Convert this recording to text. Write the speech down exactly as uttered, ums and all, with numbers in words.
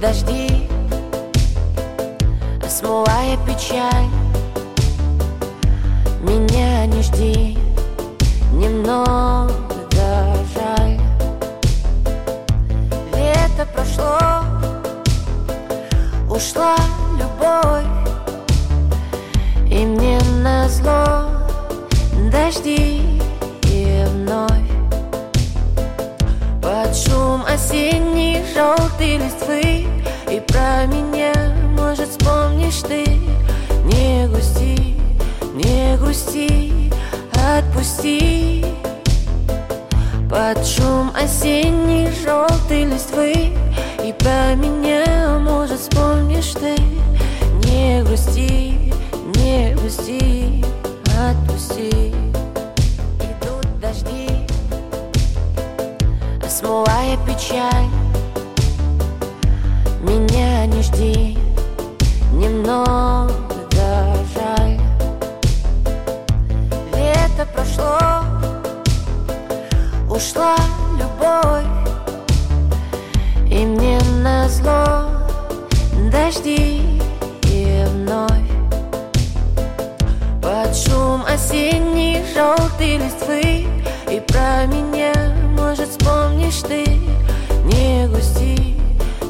дожди, смывая печаль. Меня не жди, немного жаль. Лето прошло, ушла любовь, и мне назло дожди и вновь. Под шум осенней желтой листвы и про меня, может, вспомнишь ты. Не грусти, не грусти, отпусти. Под шум осенней желтой листвы и про меня, может, вспомнишь ты. Не грусти, не грусти, отпусти. Идут дожди, смывая печаль. Меня не жди, немного жаль. Лето прошло, ушла любовь, и мне назло дожди и вновь. Под шум осенней желтой листвы и про меня, может, вспомнишь ты. Не грусти,